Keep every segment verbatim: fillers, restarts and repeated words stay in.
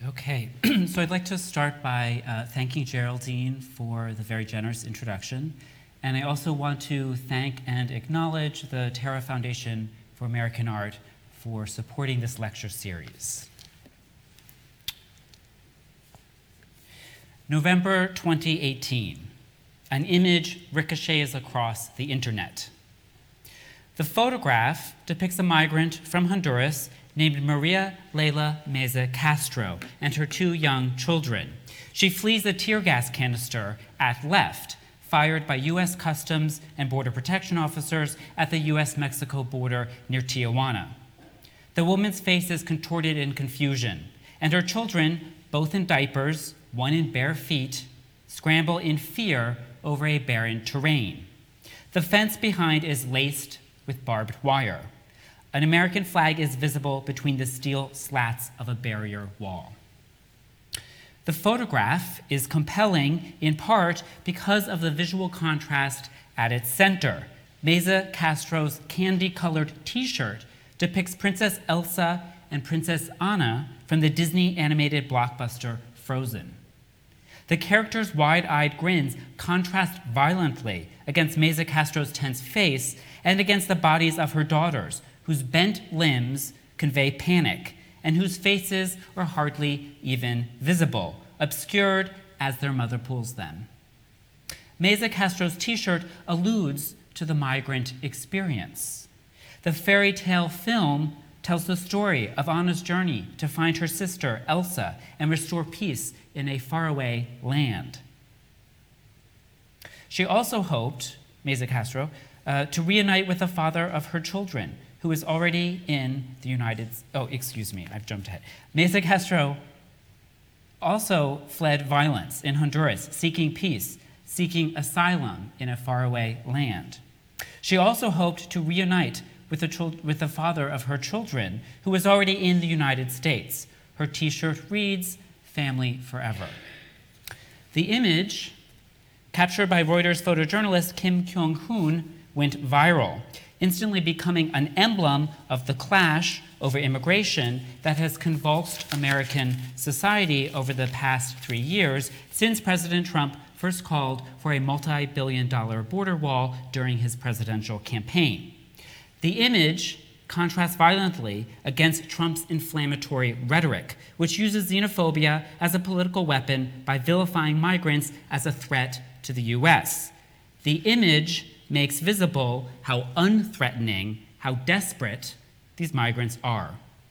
Okay, so I'd like to start by uh, thanking Geraldine for the very generous introduction. And I also want to thank and acknowledge the Terra Foundation for American Art for supporting this lecture series. November twenty eighteen, an image ricochets across the internet. The photograph depicts a migrant from Honduras named Maria Leila Meza Castro and her two young children. She flees a tear gas canister at left, fired by U S Customs and Border Protection officers at the U S Mexico border near Tijuana. The woman's face is contorted in confusion, and her children, both in diapers, one in bare feet, scramble in fear over a barren terrain. The fence behind is laced with barbed wire. An American flag is visible between the steel slats of a barrier wall. The photograph is compelling in part because of the visual contrast at its center. Meza Castro's candy-colored t-shirt depicts Princess Elsa and Princess Anna from the Disney animated blockbuster Frozen. The characters' wide-eyed grins contrast violently against Meza Castro's tense face and against the bodies of her daughters, whose bent limbs convey panic and whose faces are hardly even visible, obscured as their mother pulls them. Meza Castro's t-shirt alludes to the migrant experience. The fairy tale film tells the story of Anna's journey to find her sister, Elsa, and restore peace in a faraway land. She also hoped, Meza Castro, uh, to reunite with the father of her children, who is already in the United States. Oh, excuse me, I've jumped ahead. Meza Castro also fled violence in Honduras, seeking peace, seeking asylum in a faraway land. She also hoped to reunite with the, chil- with the father of her children, who is already in the United States. Her t-shirt reads, "Family Forever." The image, captured by Reuters photojournalist Kim Kyung-hoon, went viral, instantly becoming an emblem of the clash over immigration that has convulsed American society over the past three years since President Trump first called for a multi-billion dollar border wall during his presidential campaign. The image contrasts violently against Trump's inflammatory rhetoric, which uses xenophobia as a political weapon by vilifying migrants as a threat to the U S. The image makes visible how unthreatening, how desperate these migrants are.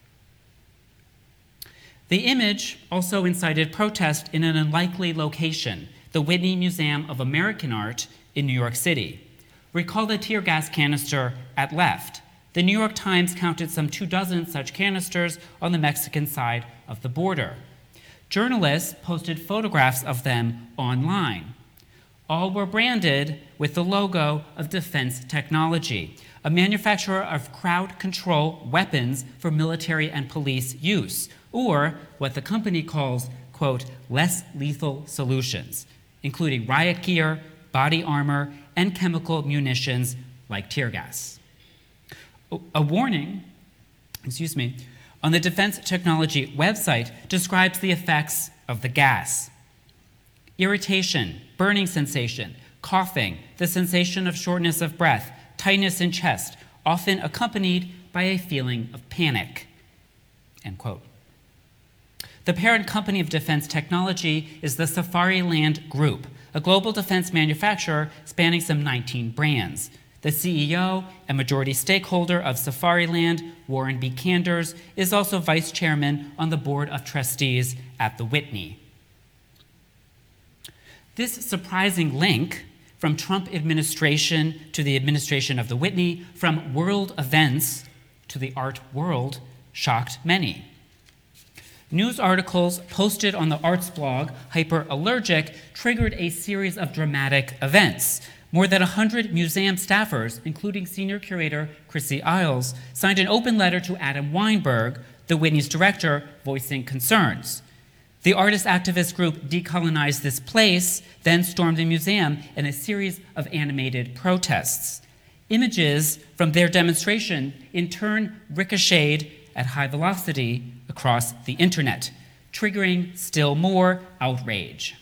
The image also incited protest in an unlikely location, the Whitney Museum of American Art in New York City. Recall the tear gas canister at left. The New York Times counted some two dozen such canisters on the Mexican side of the border. Journalists posted photographs of them online. All were branded with the logo of Defense Technology, a manufacturer of crowd control weapons for military and police use, or what the company calls, quote, less lethal solutions, including riot gear, body armor, and chemical munitions like tear gas. A warning, excuse me, on the Defense Technology website describes the effects of the gas. Irritation, burning sensation, coughing, the sensation of shortness of breath, tightness in chest, often accompanied by a feeling of panic, end quote. The parent company of Defense Technology is the Safariland Group, a global defense manufacturer spanning some nineteen brands. The C E O and majority stakeholder of Safariland, Warren B. Kanders, is also vice chairman on the board of trustees at the Whitney. This surprising link from Trump administration to the administration of the Whitney, from world events to the art world, shocked many. News articles posted on the arts blog Hyperallergic triggered a series of dramatic events. More than one hundred museum staffers, including senior curator Chrissy Isles, signed an open letter to Adam Weinberg, the Whitney's director, voicing concerns. The artist activist group Decolonize This Place then stormed the museum in a series of animated protests. Images from their demonstration in turn ricocheted at high velocity across the internet. triggering still more outrage.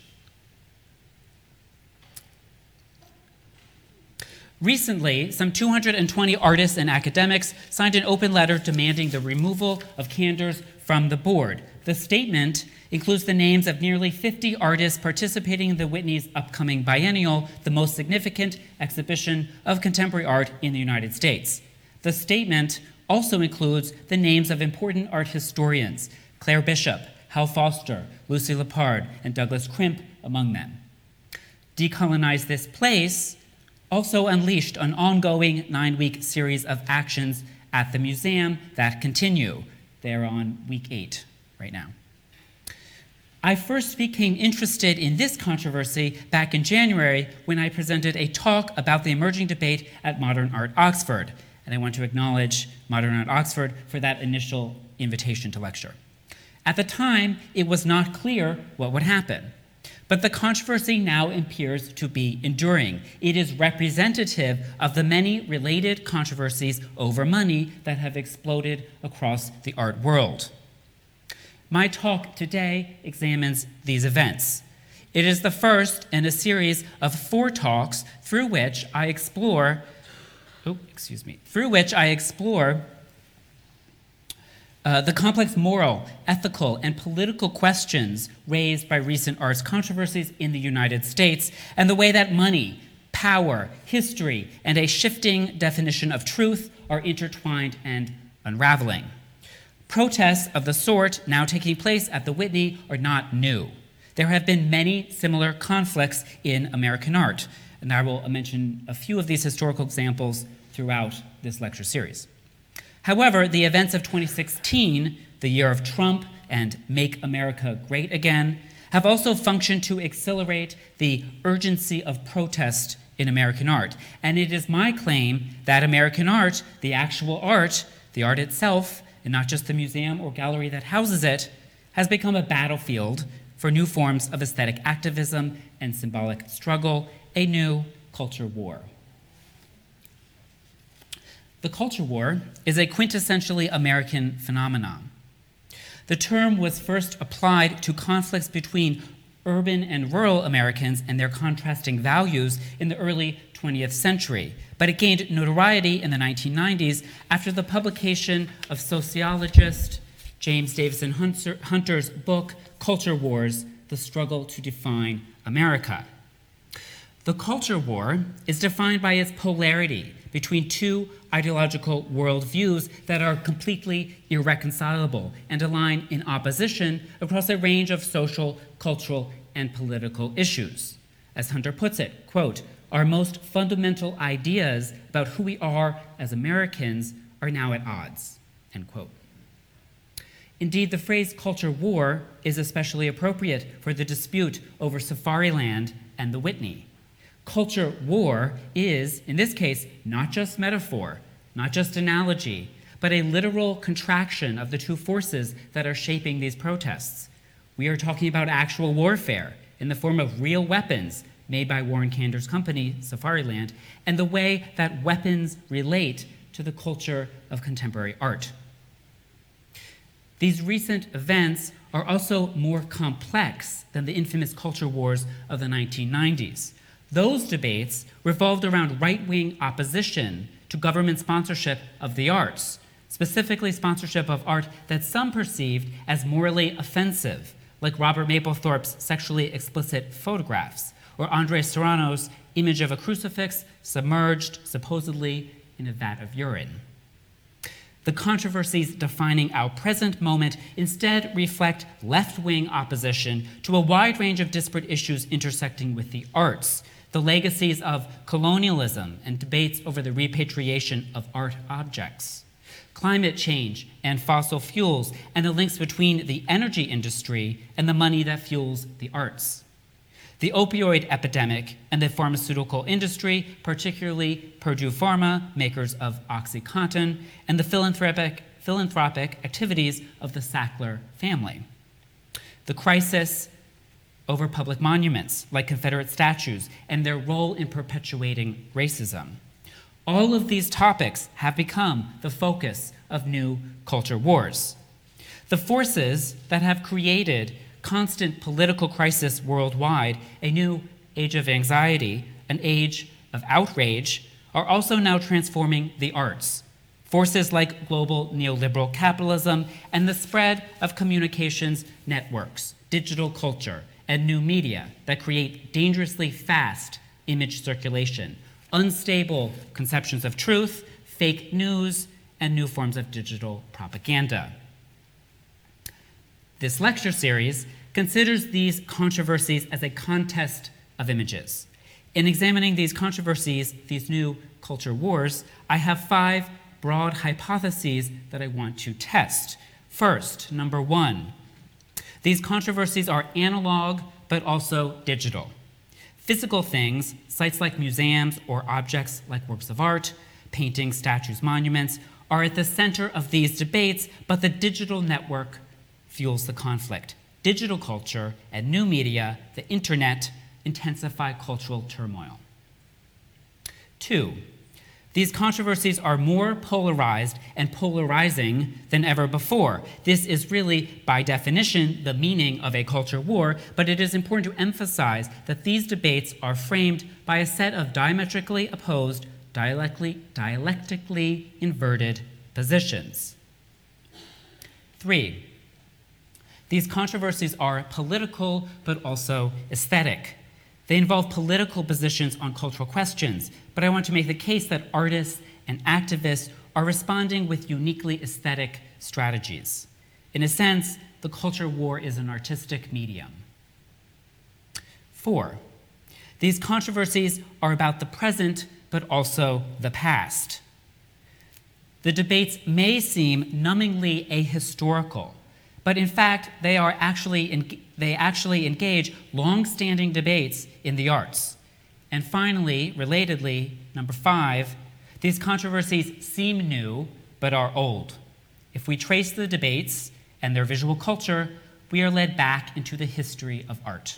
Recently, some two hundred twenty artists and academics signed an open letter demanding the removal of candors from the board. The statement includes the names of nearly fifty artists participating in the Whitney's upcoming biennial, the most significant exhibition of contemporary art in the United States. The statement also includes the names of important art historians, Claire Bishop, Hal Foster, Lucy Lippard, and Douglas Crimp among them. Decolonize This Place also unleashed an ongoing nine-week series of actions at the museum that continue. They're on week eight right now. I first became interested in this controversy back in January when I presented a talk about the emerging debate at Modern Art Oxford, and I want to acknowledge Modern Art Oxford for that initial invitation to lecture. At the time, it was not clear what would happen. But the controversy now appears to be enduring. It is representative of the many related controversies over money that have exploded across the art world. My talk today examines these events. It is the first in a series of four talks through which I explore, oh, excuse me, through which I explore Uh, the complex moral, ethical, and political questions raised by recent arts controversies in the United States, and the way that money, power, history, and a shifting definition of truth are intertwined and unraveling. Protests of the sort now taking place at the Whitney are not new. There have been many similar conflicts in American art, and I will mention a few of these historical examples throughout this lecture series. However, the events of twenty sixteen, the year of Trump and Make America Great Again, have also functioned to accelerate the urgency of protest in American art. And it is my claim that American art, the actual art, the art itself, and not just the museum or gallery that houses it, has become a battlefield for new forms of aesthetic activism and symbolic struggle, a new culture war. The culture war is a quintessentially American phenomenon. The term was first applied to conflicts between urban and rural Americans and their contrasting values in the early twentieth century, but it gained notoriety in the nineteen nineties after the publication of sociologist James Davison Hunter's book, Culture Wars: The Struggle to Define America. The culture war is defined by its polarity between two ideological worldviews that are completely irreconcilable and align in opposition across a range of social, cultural, and political issues. As Hunter puts it, quote, "Our most fundamental ideas about who we are as Americans are now at odds," end quote. Indeed, the phrase culture war is especially appropriate for the dispute over Safariland and the Whitney. Culture war is, in this case, not just metaphor, not just analogy, but a literal contraction of the two forces that are shaping these protests. We are talking about actual warfare in the form of real weapons made by Warren Kandor's company, Safariland, and the way that weapons relate to the culture of contemporary art. These recent events are also more complex than the infamous culture wars of the nineteen nineties. Those debates revolved around right-wing opposition to government sponsorship of the arts, specifically sponsorship of art that some perceived as morally offensive, like Robert Mapplethorpe's sexually explicit photographs, or Andre Serrano's image of a crucifix submerged, supposedly, in a vat of urine. The controversies defining our present moment instead reflect left-wing opposition to a wide range of disparate issues intersecting with the arts, the legacies of colonialism and debates over the repatriation of art objects, climate change and fossil fuels, and the links between the energy industry and the money that fuels the arts, the opioid epidemic and the pharmaceutical industry, particularly Purdue Pharma, makers of OxyContin, and the philanthropic, philanthropic activities of the Sackler family, the crisis over public monuments, like Confederate statues, and their role in perpetuating racism. All of these topics have become the focus of new culture wars. The forces that have created constant political crisis worldwide, a new age of anxiety, an age of outrage, are also now transforming the arts. Forces like global neoliberal capitalism and the spread of communications networks, digital culture, and new media that create dangerously fast image circulation, unstable conceptions of truth, fake news, and new forms of digital propaganda. This lecture series considers these controversies as a contest of images. In examining these controversies, these new culture wars, I have five broad hypotheses that I want to test. First, number one, these controversies are analog but also digital. Physical things, sites like museums or objects like works of art, paintings, statues, monuments, are at the center of these debates, but the digital network fuels the conflict. Digital culture and new media, the internet, intensify cultural turmoil. Two, these controversies are more polarized and polarizing than ever before. This is really, by definition, the meaning of a culture war, but it is important to emphasize that these debates are framed by a set of diametrically opposed, dialectically, dialectically inverted positions. Three, these controversies are political but also aesthetic. They involve political positions on cultural questions, but I want to make the case that artists and activists are responding with uniquely aesthetic strategies. In a sense, the culture war is an artistic medium. Four, these controversies are about the present but also the past. The debates may seem numbingly ahistorical, but in fact, they are actually they actually engage long-standing debates in the arts. And finally, relatedly, number five, these controversies seem new but are old. If we trace the debates and their visual culture, we are led back into the history of art.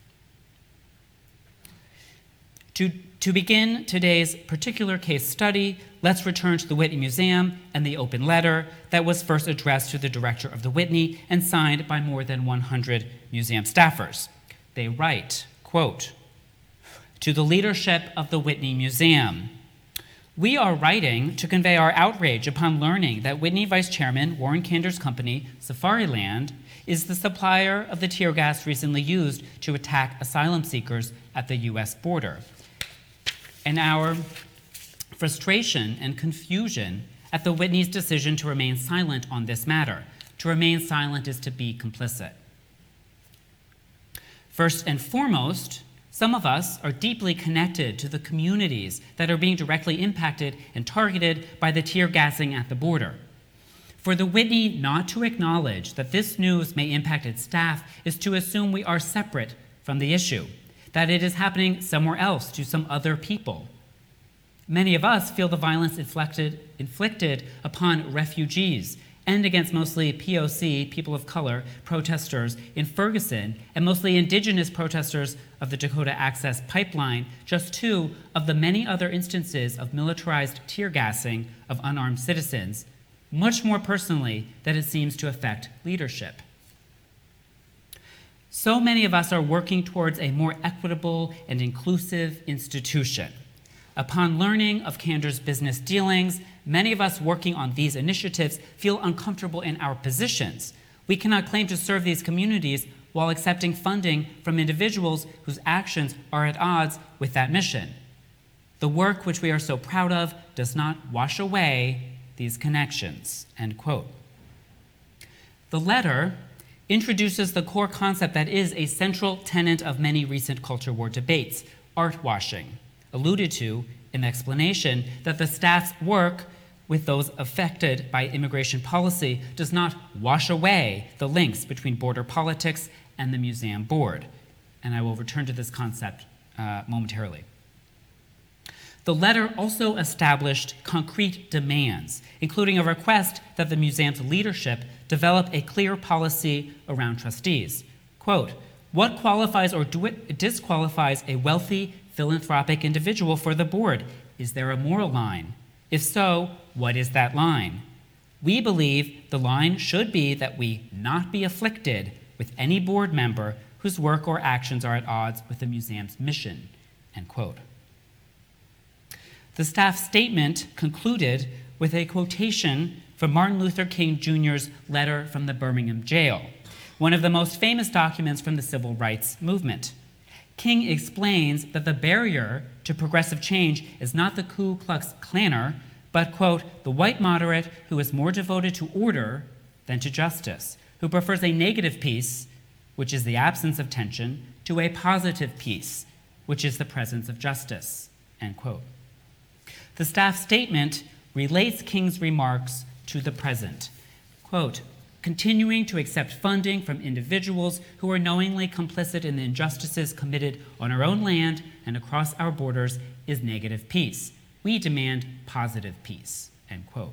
To, to begin today's particular case study, let's return to the Whitney Museum and the open letter that was first addressed to the director of the Whitney and signed by more than one hundred museum staffers. They write, quote, "To the leadership of the Whitney Museum, we are writing to convey our outrage upon learning that Whitney Vice Chairman Warren Kander's company, Safariland, is the supplier of the tear gas recently used to attack asylum seekers at the U S border. And our frustration and confusion at the Whitney's decision to remain silent on this matter. To remain silent is to be complicit. First and foremost, some of us are deeply connected to the communities that are being directly impacted and targeted by the tear gassing at the border. For the Whitney not to acknowledge that this news may impact its staff is to assume we are separate from the issue, that it is happening somewhere else to some other people. Many of us feel the violence inflicted, inflicted upon refugees and against mostly P O C, people of color, protesters in Ferguson, and mostly indigenous protesters of the Dakota Access Pipeline, just two of the many other instances of militarized tear gassing of unarmed citizens, much more personally than it seems to affect leadership. So many of us are working towards a more equitable and inclusive institution. Upon learning of Kander's business dealings, many of us working on these initiatives feel uncomfortable in our positions. We cannot claim to serve these communities while accepting funding from individuals whose actions are at odds with that mission. The work which we are so proud of does not wash away these connections, end quote. The letter introduces the core concept that is a central tenet of many recent culture war debates, art washing, alluded to in the explanation that the staff's work with those affected by immigration policy does not wash away the links between border politics and the museum board. And I will return to this concept uh, momentarily. The letter also established concrete demands, including a request that the museum's leadership develop a clear policy around trustees. Quote, "What qualifies or disqualifies a wealthy, philanthropic individual for the board? Is there a moral line? If so, what is that line? We believe the line should be that we not be afflicted with any board member whose work or actions are at odds with the museum's mission, end quote. The staff statement concluded with a quotation from Martin Luther King Junior's letter from the Birmingham jail, one of the most famous documents from the civil rights movement. King explains that the barrier to progressive change is not the Ku Klux Klanner, but, quote, the white moderate who is more devoted to order than to justice, who prefers a negative peace, which is the absence of tension, to a positive peace, which is the presence of justice, end quote. The staff statement relates King's remarks to the present. Quote, continuing to accept funding from individuals who are knowingly complicit in the injustices committed on our own land and across our borders is negative peace. We demand positive peace, end quote.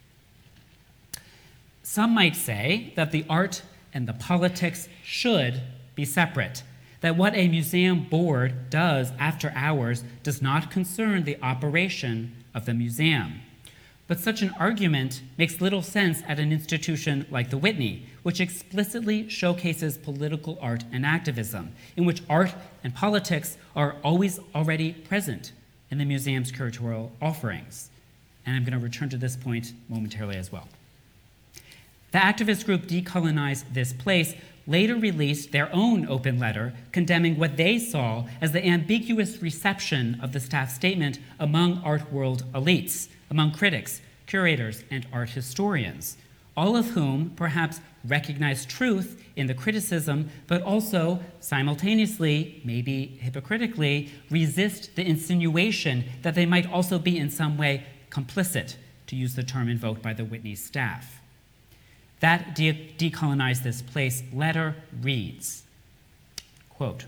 Some might say that the art and the politics should be separate, that what a museum board does after hours does not concern the operation of the museum. But such an argument makes little sense at an institution like the Whitney, which explicitly showcases political art and activism, in which art and politics are always already present in the museum's curatorial offerings. And I'm going to return to this point momentarily as well. The activist group Decolonize This Place later released their own open letter condemning what they saw as the ambiguous reception of the staff statement among art world elites, among critics, curators, and art historians, all of whom perhaps recognize truth in the criticism, but also simultaneously, maybe hypocritically, resist the insinuation that they might also be in some way complicit, to use the term invoked by the Whitney staff. That de- Decolonize This Place letter reads, quote,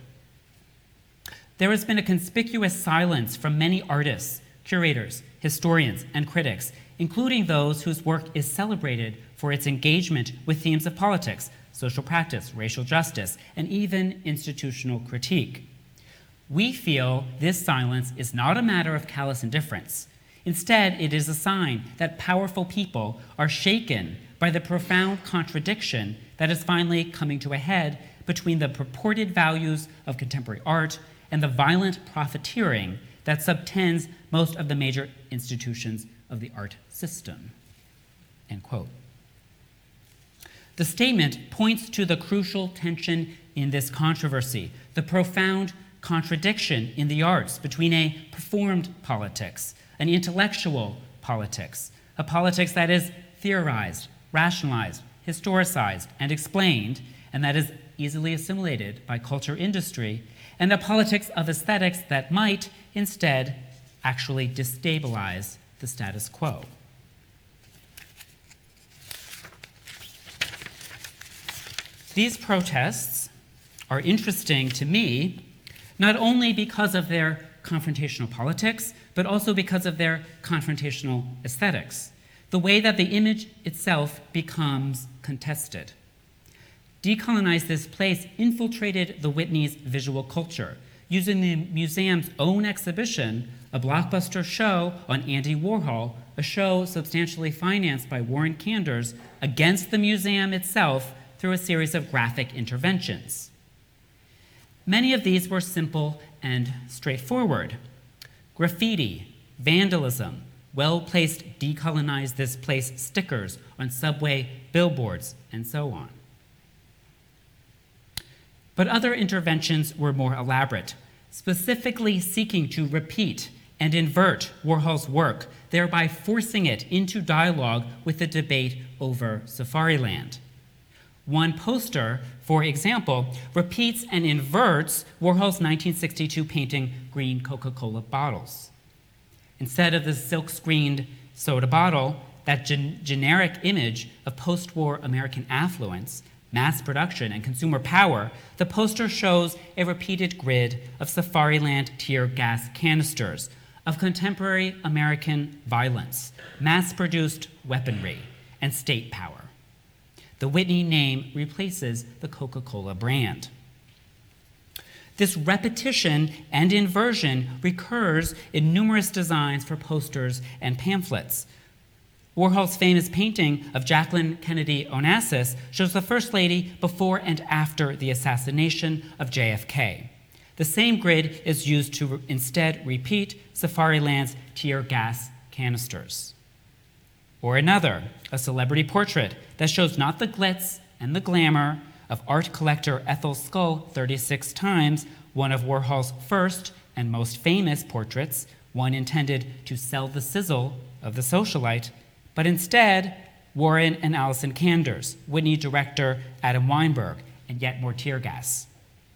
there has been a conspicuous silence from many artists, curators, historians, and critics, including those whose work is celebrated for its engagement with themes of politics, social practice, racial justice, and even institutional critique. We feel this silence is not a matter of callous indifference. Instead, it is a sign that powerful people are shaken by the profound contradiction that is finally coming to a head between the purported values of contemporary art and the violent profiteering that subtends most of the major institutions of the art system, end quote. The statement points to the crucial tension in this controversy, the profound contradiction in the arts between a performed politics, an intellectual politics, a politics that is theorized, rationalized, historicized, and explained, and that is easily assimilated by culture industry, and a politics of aesthetics that might, instead, actually destabilize the status quo. These protests are interesting to me, not only because of their confrontational politics, but also because of their confrontational aesthetics, the way that the image itself becomes contested. Decolonize This Place infiltrated the Whitney's visual culture, using the museum's own exhibition, a blockbuster show on Andy Warhol, a show substantially financed by Warren Kanders, against the museum itself through a series of graphic interventions. Many of these were simple and straightforward. Graffiti, vandalism, well-placed Decolonize This Place stickers on subway billboards, and so on. But other interventions were more elaborate, specifically seeking to repeat and invert Warhol's work, thereby forcing it into dialogue with the debate over Safariland. One poster, for example, repeats and inverts Warhol's nineteen sixty-two painting Green Coca-Cola Bottles. Instead of the silk-screened soda bottle, that gen- generic image of post-war American affluence, mass production, and consumer power, the poster shows a repeated grid of Safariland tear gas canisters, of contemporary American violence, mass-produced weaponry, and state power. The Whitney name replaces the Coca-Cola brand. This repetition and inversion recurs in numerous designs for posters and pamphlets. Warhol's famous painting of Jacqueline Kennedy Onassis shows the First Lady before and after the assassination of J F K. The same grid is used to re- instead repeat Safariland's tear gas canisters. Or another, a celebrity portrait that shows not the glitz and the glamour of art collector Ethel Skull thirty-six times, one of Warhol's first and most famous portraits, one intended to sell the sizzle of the socialite, but instead Warren and Allison Kanders, Whitney director Adam Weinberg, and yet more tear gas.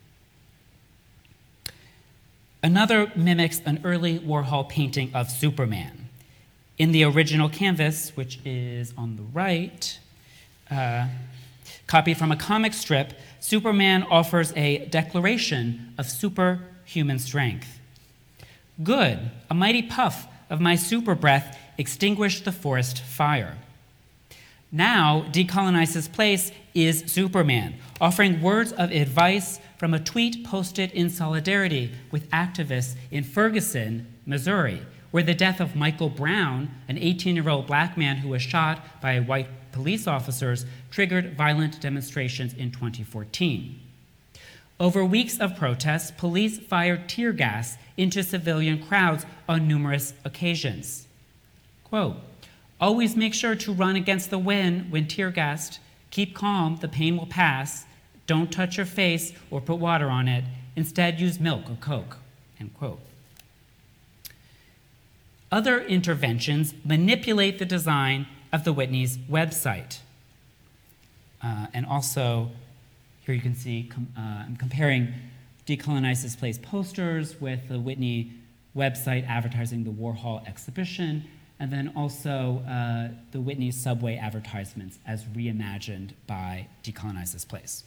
Another mimics an early Warhol painting of Superman. In the original canvas, which is on the right, uh, copied from a comic strip, Superman offers a declaration of superhuman strength. Good, a mighty puff of my super breath extinguished the forest fire. Now, Decolonizes Place is Superman, offering words of advice from a tweet posted in solidarity with activists in Ferguson, Missouri, where the death of Michael Brown, an eighteen-year-old black man who was shot by white police officers, triggered violent demonstrations in twenty fourteen. Over weeks of protests, police fired tear gas into civilian crowds on numerous occasions. Quote, always make sure to run against the wind when tear gassed. Keep calm, the pain will pass. Don't touch your face or put water on it. Instead, use milk or Coke, end quote. Other interventions manipulate the design of the Whitney's website. Uh, and also, here you can see, com uh, I'm comparing Decolonizes Place posters with the Whitney website advertising the Warhol exhibition, and then also uh, the Whitney subway advertisements as reimagined by Decolonizes Place.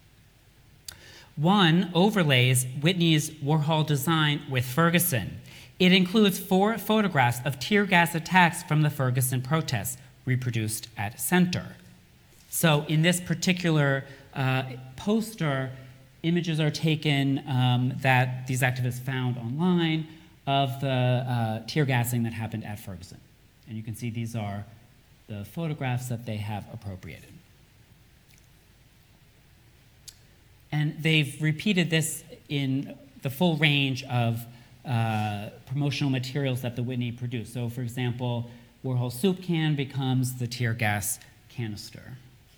One overlays Whitney's Warhol design with Ferguson. It includes four photographs of tear gas attacks from the Ferguson protests reproduced at center. So in this particular uh, poster, images are taken um, that these activists found online of the uh, tear gassing that happened at Ferguson. And you can see these are the photographs that they have appropriated. And they've repeated this in the full range of uh, promotional materials that the Whitney produced. So for example, Warhol's soup can becomes the tear gas canister.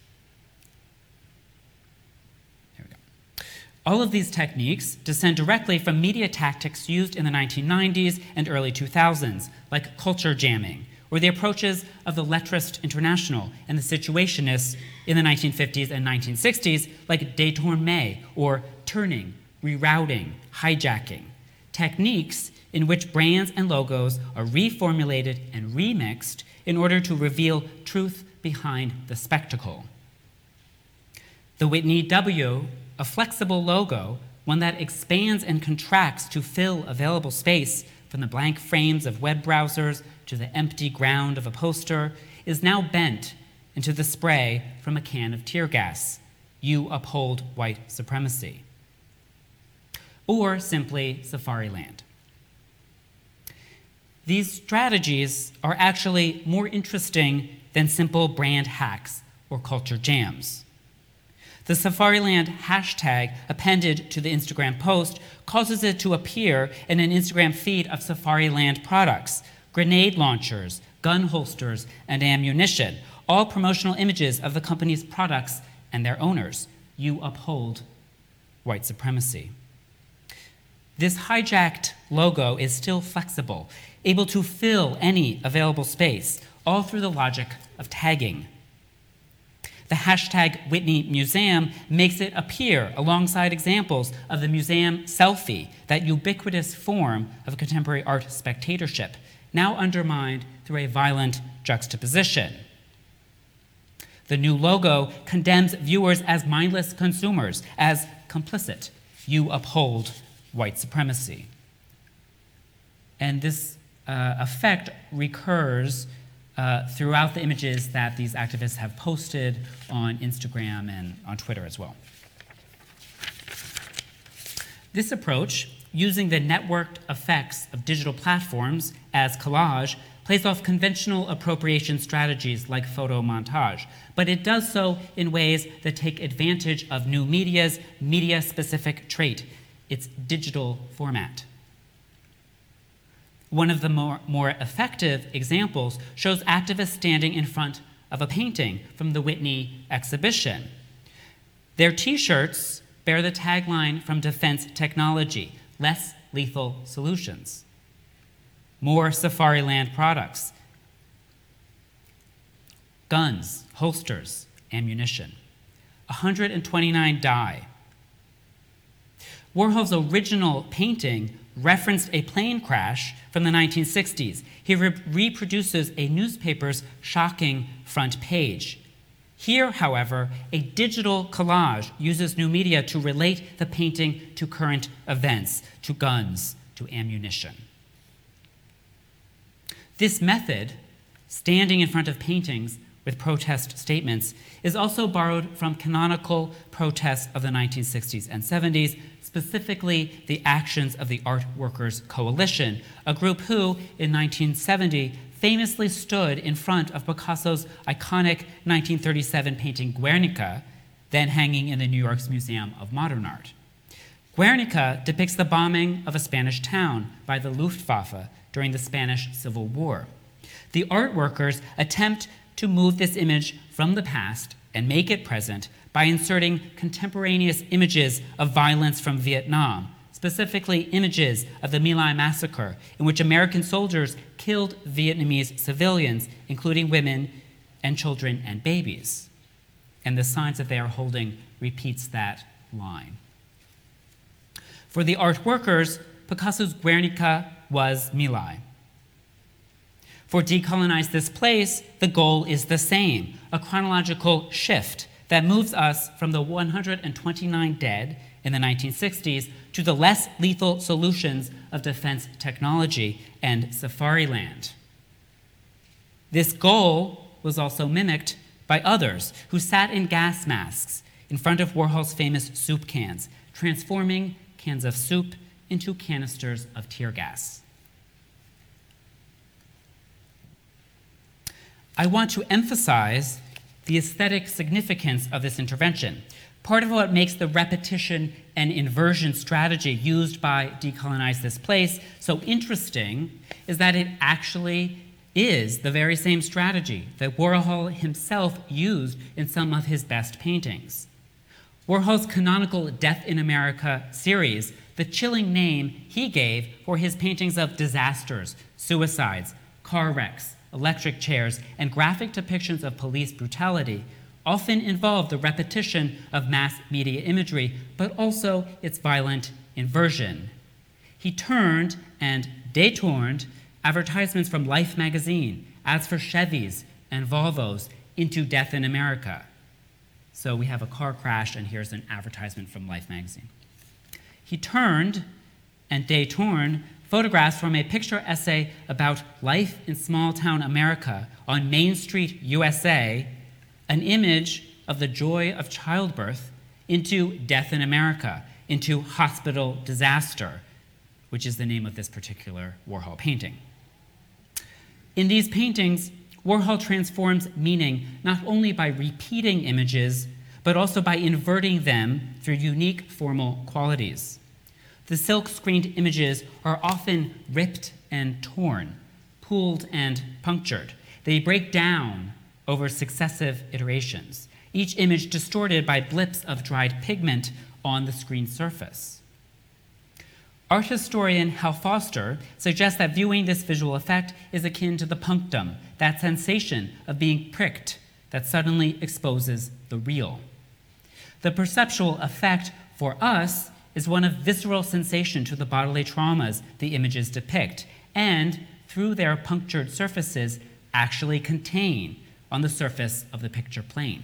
All of these techniques descend directly from media tactics used in the nineteen nineties and early two thousands, like culture jamming, or the approaches of the Lettrist International and the Situationists in the nineteen fifties and nineteen sixties, like détourné, or turning, rerouting, hijacking, techniques in which brands and logos are reformulated and remixed in order to reveal truth behind the spectacle. The Whitney W, a flexible logo, one that expands and contracts to fill available space from the blank frames of web browsers to the empty ground of a poster, is now bent into the spray from a can of tear gas. You uphold white supremacy. Or simply Safariland. These strategies are actually more interesting than simple brand hacks or culture jams. The Safariland hashtag appended to the Instagram post causes it to appear in an Instagram feed of Safariland products, grenade launchers, gun holsters, and ammunition, all promotional images of the company's products and their owners. You uphold white supremacy. This hijacked logo is still flexible, able to fill any available space, all through the logic of tagging. The hashtag Whitney Museum makes it appear alongside examples of the museum selfie, that ubiquitous form of contemporary art spectatorship, now undermined through a violent juxtaposition. The new logo condemns viewers as mindless consumers, as complicit. You uphold white supremacy. And this uh, effect recurs Uh, throughout the images that these activists have posted on Instagram and on Twitter as well. This approach, using the networked effects of digital platforms as collage, plays off conventional appropriation strategies like photo montage, but it does so in ways that take advantage of new media's media-specific trait, its digital format. One of the more, more effective examples shows activists standing in front of a painting from the Whitney exhibition. Their t-shirts bear the tagline from Defense Technology, less lethal solutions. More Safariland products, guns, holsters, ammunition. one hundred twenty-nine die. Warhol's original painting referenced a plane crash from the nineteen sixties. He re- reproduces a newspaper's shocking front page. Here, however, a digital collage uses new media to relate the painting to current events, to guns, to ammunition. This method, standing in front of paintings with protest statements, is also borrowed from canonical protests of the nineteen sixties and seventies, specifically the actions of the Art Workers Coalition, a group who, in nineteen seventy, famously stood in front of Picasso's iconic nineteen thirty-seven painting Guernica, then hanging in the New York's Museum of Modern Art. Guernica depicts the bombing of a Spanish town by the Luftwaffe during the Spanish Civil War. The art workers attempt to move this image from the past and make it present by inserting contemporaneous images of violence from Vietnam, specifically images of the My Lai massacre, in which American soldiers killed Vietnamese civilians, including women and children and babies. And the signs that they are holding repeats that line. For the art workers, Picasso's Guernica was My Lai. For Decolonize This Place, the goal is the same, a chronological shift that moves us from the one hundred twenty-nine dead in the nineteen sixties to the less lethal solutions of defense technology and Safariland. This goal was also mimicked by others who sat in gas masks in front of Warhol's famous soup cans, transforming cans of soup into canisters of tear gas. I want to emphasize the aesthetic significance of this intervention. Part of what makes the repetition and inversion strategy used by Decolonize This Place so interesting is that it actually is the very same strategy that Warhol himself used in some of his best paintings. Warhol's canonical Death in America series, the chilling name he gave for his paintings of disasters, suicides, car wrecks, electric chairs, and graphic depictions of police brutality, often involve the repetition of mass media imagery, but also its violent inversion. He turned and detourned advertisements from Life magazine, ads for Chevys and Volvos, into Death in America. So we have a car crash, and here's an advertisement from Life magazine. He turned and detourned photographs from a picture essay about life in small-town America on Main Street, U S A, an image of the joy of childbirth, into Death in America, into Hospital Disaster, which is the name of this particular Warhol painting. In these paintings, Warhol transforms meaning not only by repeating images, but also by inverting them through unique formal qualities. The silk-screened images are often ripped and torn, pulled and punctured. They break down over successive iterations, each image distorted by blips of dried pigment on the screen surface. Art historian Hal Foster suggests that viewing this visual effect is akin to the punctum, that sensation of being pricked that suddenly exposes the real. The perceptual effect for us is one of visceral sensation to the bodily traumas the images depict, and, through their punctured surfaces, actually contain on the surface of the picture plane.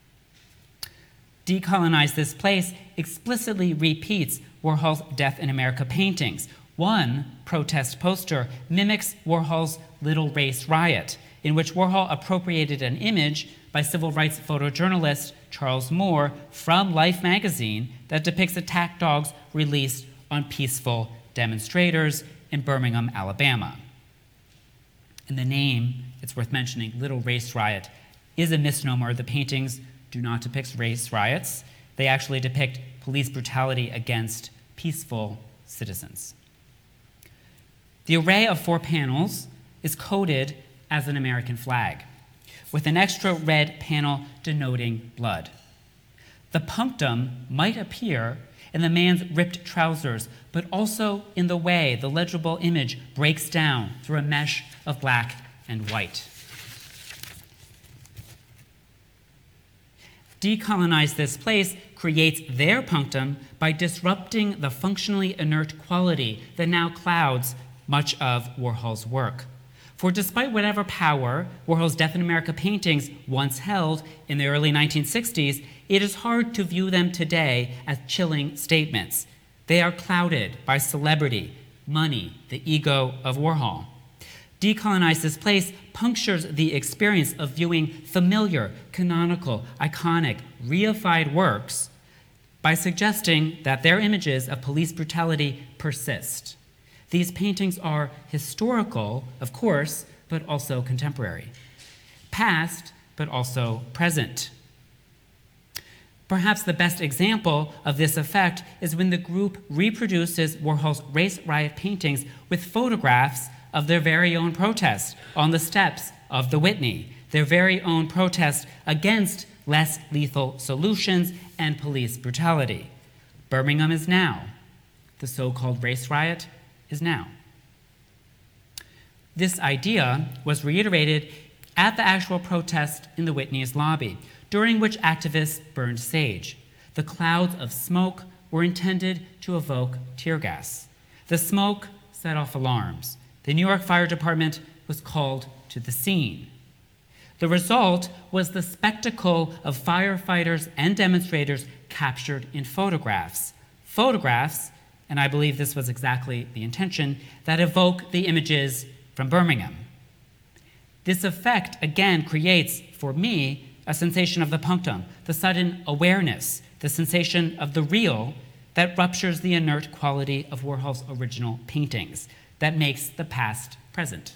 Decolonize This Place explicitly repeats Warhol's Death in America paintings. One protest poster mimics Warhol's Little Race Riot, in which Warhol appropriated an image by civil rights photojournalist Charles Moore from Life magazine that depicts attack dogs released on peaceful demonstrators in Birmingham, Alabama. And the name, it's worth mentioning, Little Race Riot, is a misnomer. The paintings do not depict race riots. They actually depict police brutality against peaceful citizens. The array of four panels is coded as an American flag, with an extra red panel denoting blood. The punctum might appear in the man's ripped trousers, but also in the way the legible image breaks down through a mesh of black and white. Decolonize This Place creates their punctum by disrupting the functionally inert quality that now clouds much of Warhol's work. For despite whatever power Warhol's Death in America paintings once held in the early nineteen sixties, it is hard to view them today as chilling statements. They are clouded by celebrity, money, the ego of Warhol. Decolonize This Place punctures the experience of viewing familiar, canonical, iconic, reified works by suggesting that their images of police brutality persist. These paintings are historical, of course, but also contemporary. Past, but also present. Perhaps the best example of this effect is when the group reproduces Warhol's Race Riot paintings with photographs of their very own protest on the steps of the Whitney, their very own protest against less lethal solutions and police brutality. Birmingham is now. The so-called race riot is now. This idea was reiterated at the actual protest in the Whitney's lobby, during which activists burned sage. The clouds of smoke were intended to evoke tear gas. The smoke set off alarms. The New York Fire Department was called to the scene. The result was the spectacle of firefighters and demonstrators captured in photographs. Photographs, and I believe this was exactly the intention, that evoke the images from Birmingham. This effect, again, creates, for me, a sensation of the punctum, the sudden awareness, the sensation of the real that ruptures the inert quality of Warhol's original paintings, that makes the past present.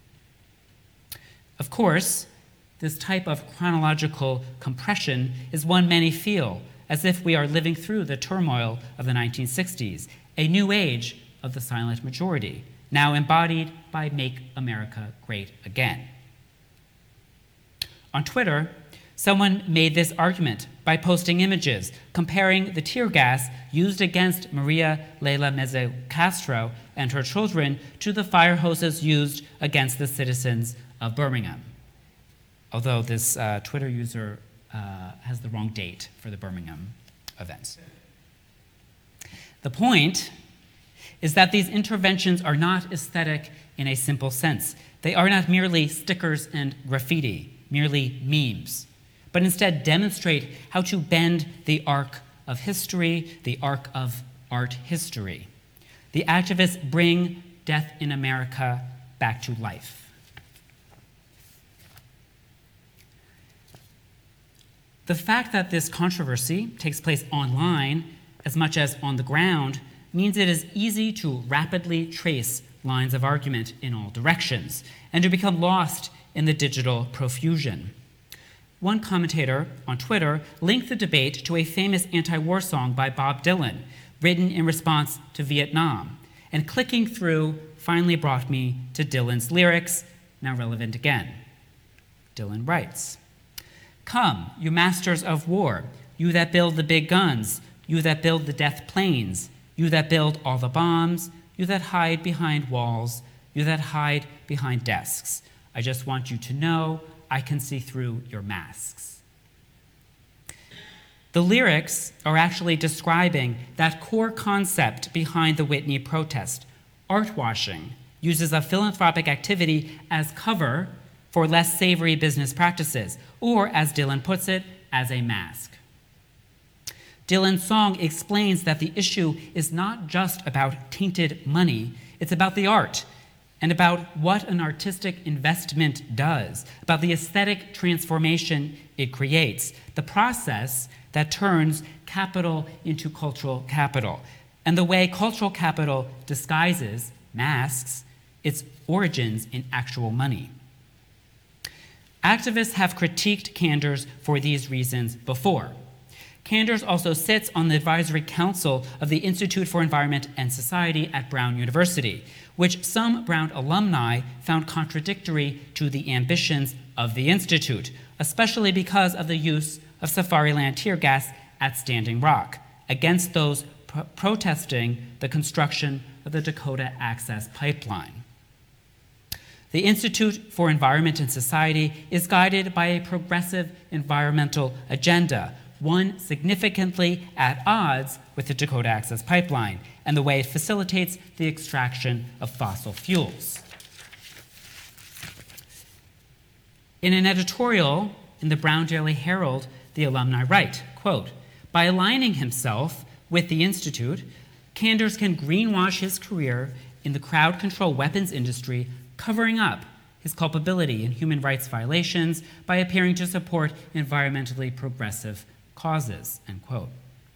Of course, this type of chronological compression is one many feel, as if we are living through the turmoil of the nineteen sixties, a new age of the silent majority, now embodied by Make America Great Again. On Twitter, someone made this argument by posting images comparing the tear gas used against Maria Leila Meze Castro and her children to the fire hoses used against the citizens of Birmingham. Although this uh, Twitter user uh, has the wrong date for the Birmingham events. The point is that these interventions are not aesthetic in a simple sense. They are not merely stickers and graffiti, merely memes, but instead demonstrate how to bend the arc of history, the arc of art history. The activists bring Death in America back to life. The fact that this controversy takes place online as much as on the ground means it is easy to rapidly trace lines of argument in all directions and to become lost in the digital profusion. One commentator on Twitter linked the debate to a famous anti-war song by Bob Dylan, written in response to Vietnam, and clicking through finally brought me to Dylan's lyrics, now relevant again. Dylan writes, "Come, you masters of war, you that build the big guns, you that build the death planes, you that build all the bombs, you that hide behind walls, you that hide behind desks. I just want you to know I can see through your masks." The lyrics are actually describing that core concept behind the Whitney protest. Art washing uses a philanthropic activity as cover for less savory business practices, or as Dylan puts it, as a mask. Dylan's song explains that the issue is not just about tainted money, it's about the art, and about what an artistic investment does, about the aesthetic transformation it creates, the process that turns capital into cultural capital, and the way cultural capital disguises, masks, its origins in actual money. Activists have critiqued Kanders for these reasons before. Kanders also sits on the advisory council of the Institute for Environment and Society at Brown University, which some Brown alumni found contradictory to the ambitions of the institute, especially because of the use of Safariland tear gas at Standing Rock against those pro- protesting the construction of the Dakota Access Pipeline. The Institute for Environment and Society is guided by a progressive environmental agenda, one significantly at odds with the Dakota Access Pipeline and the way it facilitates the extraction of fossil fuels. In an editorial in the Brown Daily Herald, the alumni write, quote, "By aligning himself with the Institute, Kanders can greenwash his career in the crowd control weapons industry, covering up his culpability in human rights violations by appearing to support environmentally progressive causes," end quote.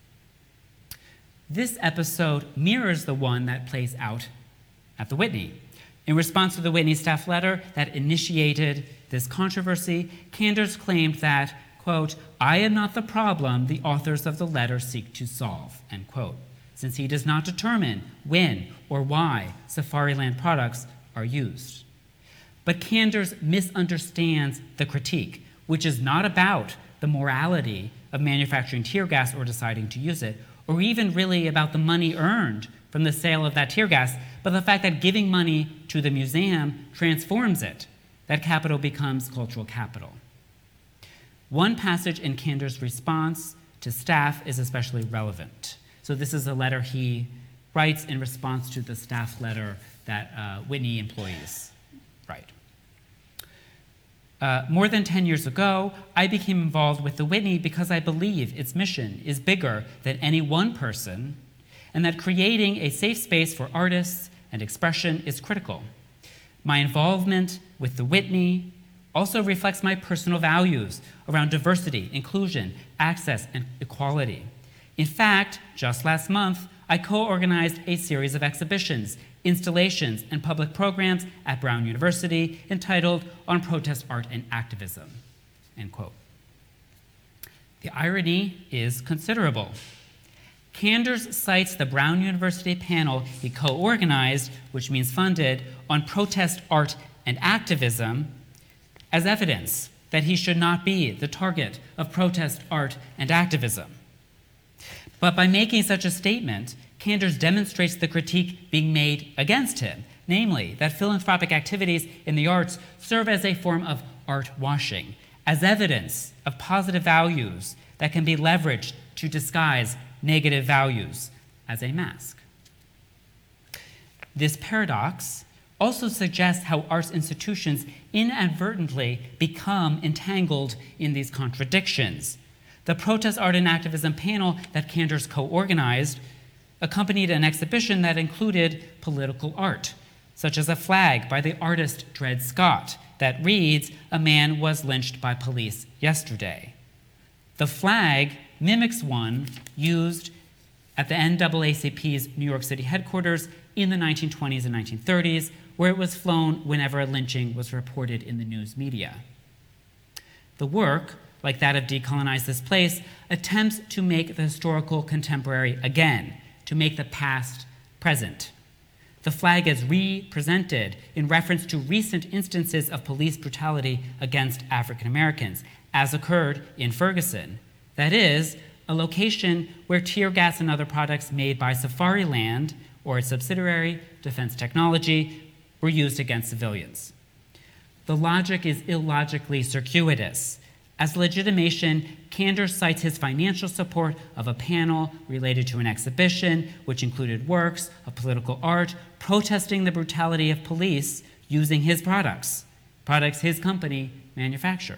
This episode mirrors the one that plays out at the Whitney. In response to the Whitney staff letter that initiated this controversy, Kanders claimed that, quote, "I am not the problem the authors of the letter seek to solve," end quote, since he does not determine when or why Safariland products are used. But Kanders misunderstands the critique, which is not about the morality of manufacturing tear gas or deciding to use it, or even really about the money earned from the sale of that tear gas, but the fact that giving money to the museum transforms it, that capital becomes cultural capital. One passage in Kanders' response to staff is especially relevant. So this is a letter he writes in response to the staff letter that uh, Whitney employees write. Uh, more than ten years ago, I became involved with the Whitney because I believe its mission is bigger than any one person, and that creating a safe space for artists and expression is critical. My involvement with the Whitney also reflects my personal values around diversity, inclusion, access, and equality. In fact, just last month, I co-organized a series of exhibitions, installations, and public programs at Brown University entitled On Protest Art and Activism, end quote. The irony is considerable. Kanders cites the Brown University panel he co-organized, which means funded, on protest art and activism as evidence that he should not be the target of protest art and activism. But by making such a statement, Kanders demonstrates the critique being made against him, namely that philanthropic activities in the arts serve as a form of art washing, as evidence of positive values that can be leveraged to disguise negative values as a mask. This paradox also suggests how arts institutions inadvertently become entangled in these contradictions. The Protest Art and Activism panel that Kanders co-organized accompanied an exhibition that included political art, such as a flag by the artist Dred Scott that reads, "A man was lynched by police yesterday." The flag mimics one used at the N double A C P's New York City headquarters in the nineteen twenties and nineteen thirties, where it was flown whenever a lynching was reported in the news media. The work, like that of Decolonize This Place, attempts to make the historical contemporary again, to make the past present. The flag is re-presented in reference to recent instances of police brutality against African Americans, as occurred in Ferguson. That is, a location where tear gas and other products made by Safariland, or its subsidiary, Defense Technology, were used against civilians. The logic is illogically circuitous. As legitimation, Kanders cites his financial support of a panel related to an exhibition, which included works of political art protesting the brutality of police using his products, products his company manufactured.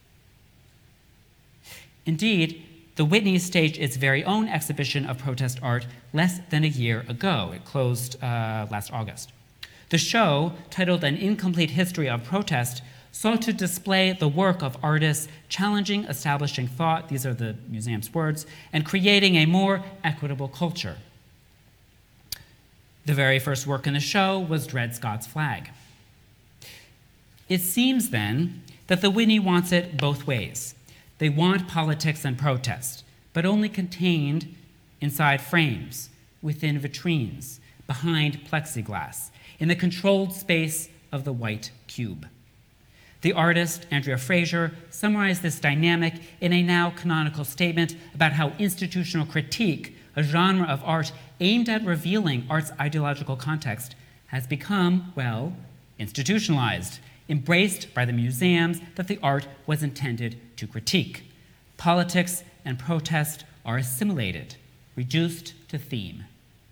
Indeed, the Whitney staged its very own exhibition of protest art less than a year ago. It closed uh, last August. The show, titled An Incomplete History of Protest, sought to display the work of artists challenging establishing thought, these are the museum's words, and creating a more equitable culture. The very first work in the show was Dred Scott's flag. It seems then that the Whitney wants it both ways. They want politics and protest, but only contained inside frames, within vitrines, behind plexiglass, in the controlled space of the white cube. The artist, Andrea Fraser, summarized this dynamic in a now canonical statement about how institutional critique, a genre of art aimed at revealing art's ideological context, has become, well, institutionalized, embraced by the museums that the art was intended to critique. Politics and protest are assimilated, reduced to theme.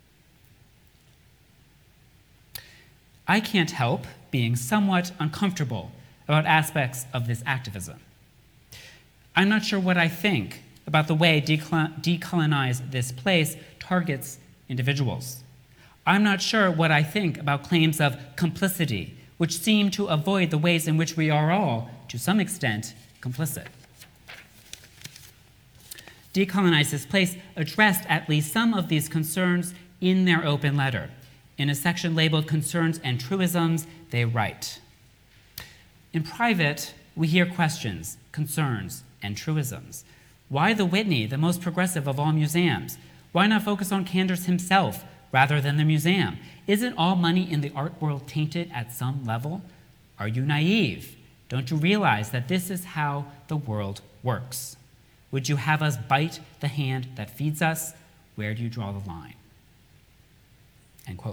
I can't help being somewhat uncomfortable about aspects of this activism. I'm not sure what I think about the way Decolonize This Place targets individuals. I'm not sure what I think about claims of complicity, which seem to avoid the ways in which we are all, to some extent, complicit. Decolonize This Place addressed at least some of these concerns in their open letter. In a section labeled Concerns and Truisms, they write, in private, we hear questions, concerns, and truisms. Why the Whitney, the most progressive of all museums? Why not focus on Kanders himself rather than the museum? Isn't all money in the art world tainted at some level? Are you naive? Don't you realize that this is how the world works? Would you have us bite the hand that feeds us? Where do you draw the line? End quote.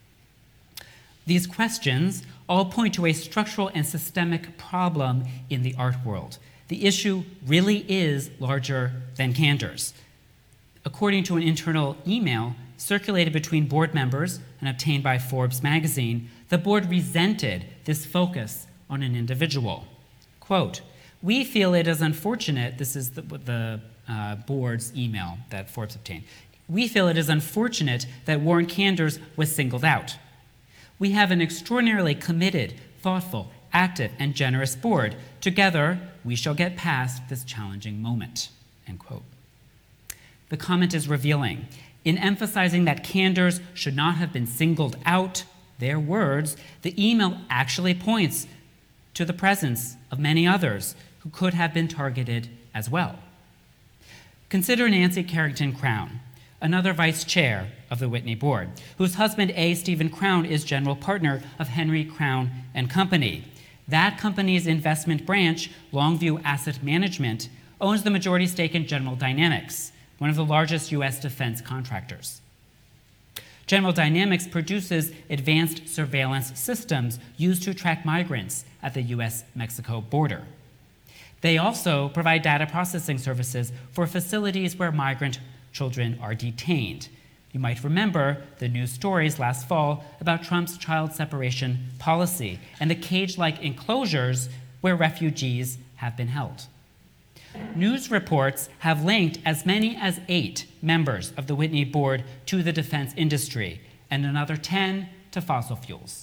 These questions all point to a structural and systemic problem in the art world. The issue really is larger than Kanders. According to an internal email circulated between board members and obtained by Forbes magazine, the board resented this focus on an individual. Quote, we feel it is unfortunate, this is the, the uh, board's email that Forbes obtained. We feel it is unfortunate that Warren Kanders was singled out. We have an extraordinarily committed, thoughtful, active, and generous board. Together, we shall get past this challenging moment, end quote. The comment is revealing. In emphasizing that Kanders should not have been singled out, their words, the email actually points to the presence of many others who could have been targeted as well. Consider Nancy Carrington Crown, another vice chair of the Whitney Board, whose husband, A. Stephen Crown, is general partner of Henry Crown and Company. That company's investment branch, Longview Asset Management, owns the majority stake in General Dynamics, one of the largest U S defense contractors. General Dynamics produces advanced surveillance systems used to track migrants at the U S Mexico border. They also provide data processing services for facilities where migrant children are detained. You might remember the news stories last fall about Trump's child separation policy and the cage-like enclosures where refugees have been held. News reports have linked as many as eight members of the Whitney Board to the defense industry and another ten to fossil fuels.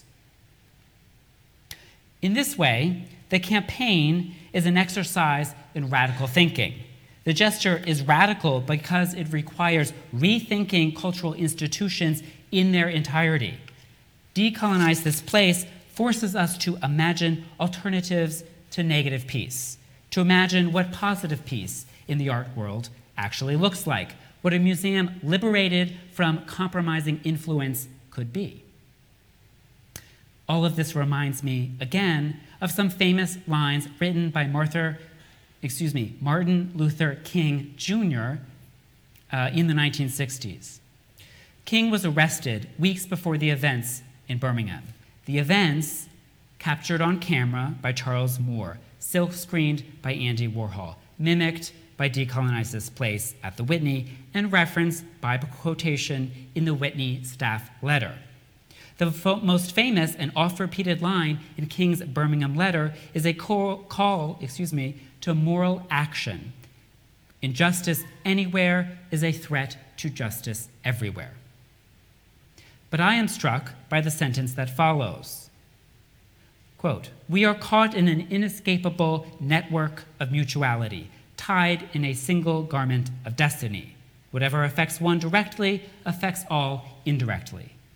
In this way, the campaign is an exercise in radical thinking. The gesture is radical because it requires rethinking cultural institutions in their entirety. Decolonize This Place forces us to imagine alternatives to negative peace, to imagine what positive peace in the art world actually looks like, what a museum liberated from compromising influence could be. All of this reminds me, again, of some famous lines written by Martha excuse me, Martin Luther King Junior Uh, in the nineteen sixties. King was arrested weeks before the events in Birmingham. The events, captured on camera by Charles Moore, silk-screened by Andy Warhol, mimicked by Decolonize This Place at the Whitney, and referenced by quotation in the Whitney staff letter. The fo- most famous and oft-repeated line in King's Birmingham letter is a call, call excuse me, to moral action. Injustice anywhere is a threat to justice everywhere. But I am struck by the sentence that follows. Quote, we are caught in an inescapable network of mutuality, tied in a single garment of destiny. Whatever affects one directly affects all indirectly.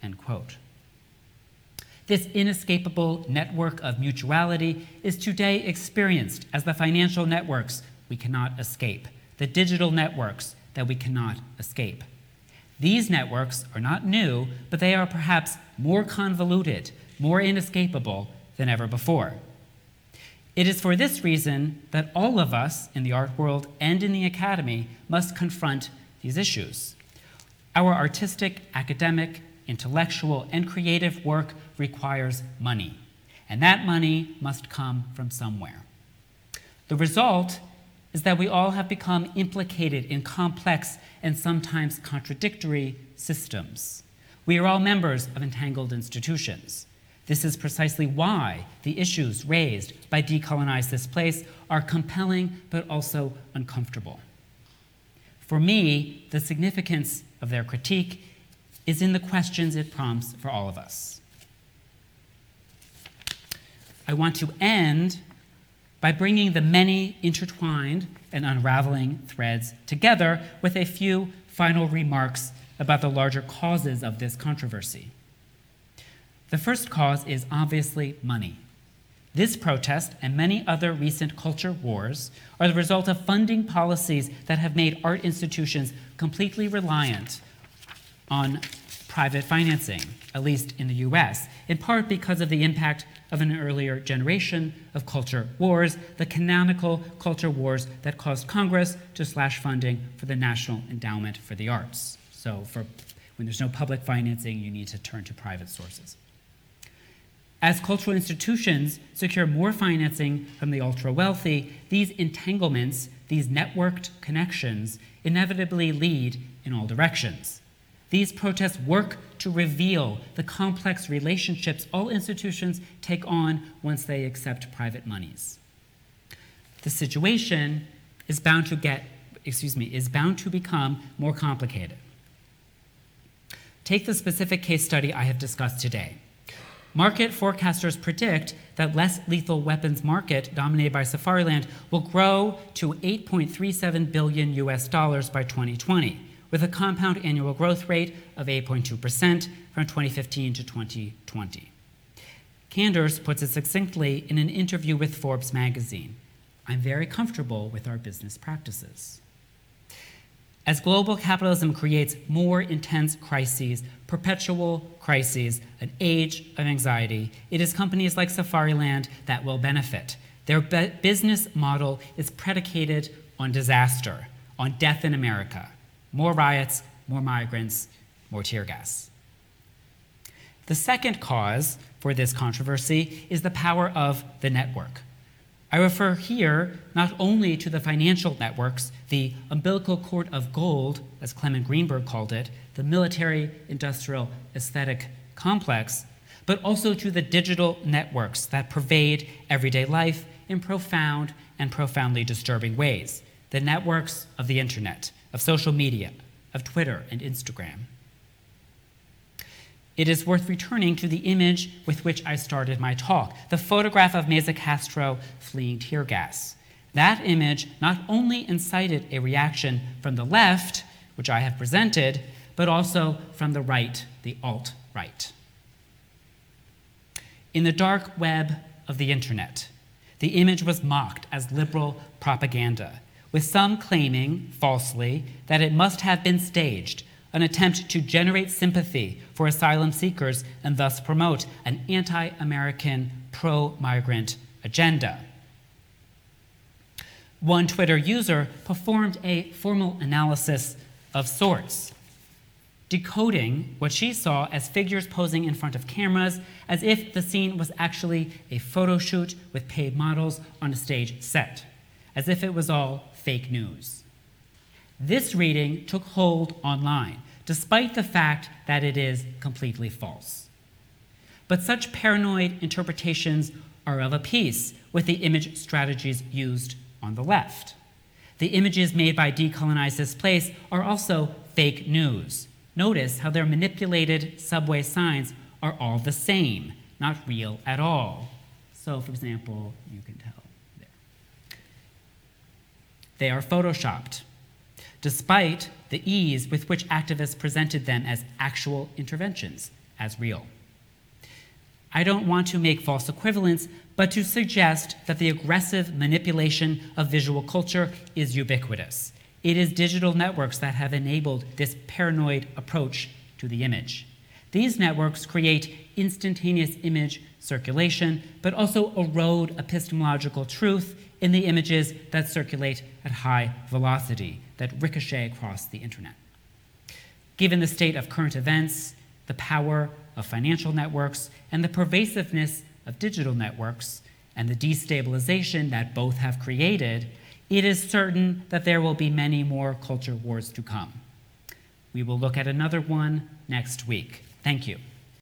end quote. This inescapable network of mutuality is today experienced as the financial networks we cannot escape, the digital networks that we cannot escape. These networks are not new, but they are perhaps more convoluted, more inescapable than ever before. It is for this reason that all of us in the art world and in the academy must confront these issues. Our artistic, academic, intellectual, and creative work requires money, and that money must come from somewhere. The result is that we all have become implicated in complex and sometimes contradictory systems. We are all members of entangled institutions. This is precisely why the issues raised by Decolonize This Place are compelling but also uncomfortable. For me, the significance of their critique is in the questions it prompts for all of us. I want to end by bringing the many intertwined and unraveling threads together with a few final remarks about the larger causes of this controversy. The first cause is obviously money. This protest and many other recent culture wars are the result of funding policies that have made art institutions completely reliant on private financing, at least in the U S, in part because of the impact of an earlier generation of culture wars, the canonical culture wars that caused Congress to slash funding for the National Endowment for the Arts. So for, when there's no public financing, you need to turn to private sources. As cultural institutions secure more financing from the ultra-wealthy, these entanglements, these networked connections, inevitably lead in all directions. These protests work to reveal the complex relationships all institutions take on once they accept private monies. The situation is bound to get, excuse me, is bound to become more complicated. Take the specific case study I have discussed today. Market forecasters predict that less lethal weapons market, dominated by Safariland, will grow to eight point three seven billion U S dollars by twenty twenty, with a compound annual growth rate of eight point two percent from twenty fifteen to twenty twenty. Kanders puts it succinctly in an interview with Forbes magazine, "I'm very comfortable with our business practices." As global capitalism creates more intense crises, perpetual crises, an age of anxiety, it is companies like Safariland that will benefit. Their be- business model is predicated on disaster, on death in America, more riots, more migrants, more tear gas. The second cause for this controversy is the power of the network. I refer here not only to the financial networks, the umbilical cord of gold, as Clement Greenberg called it, the military-industrial aesthetic complex, but also to the digital networks that pervade everyday life in profound and profoundly disturbing ways, the networks of the internet, of social media, of Twitter and Instagram. It is worth returning to the image with which I started my talk, the photograph of Maysa Castro fleeing tear gas. That image not only incited a reaction from the left, which I have presented, but also from the right, the alt-right. In the dark web of the internet, the image was mocked as liberal propaganda, with some claiming, falsely, that it must have been staged, an attempt to generate sympathy for asylum seekers and thus promote an anti-American, pro-migrant agenda. One Twitter user performed a formal analysis of sorts, decoding what she saw as figures posing in front of cameras as if the scene was actually a photo shoot with paid models on a stage set, as if it was all fake news. This reading took hold online, despite the fact that it is completely false. But such paranoid interpretations are of a piece with the image strategies used on the left. The images made by Decolonize This Place are also fake news. Notice how their manipulated subway signs are all the same, not real at all. So, for example, you can tell there. They are photoshopped, despite the ease with which activists presented them as actual interventions, as real. I don't want to make false equivalents, but to suggest that the aggressive manipulation of visual culture is ubiquitous. It is digital networks that have enabled this paranoid approach to the image. These networks create instantaneous image circulation, but also erode epistemological truth in the images that circulate at high velocity, that ricochet across the internet. Given the state of current events, the power of financial networks, and the pervasiveness of digital networks, and the destabilization that both have created, it is certain that there will be many more culture wars to come. We will look at another one next week. Thank you.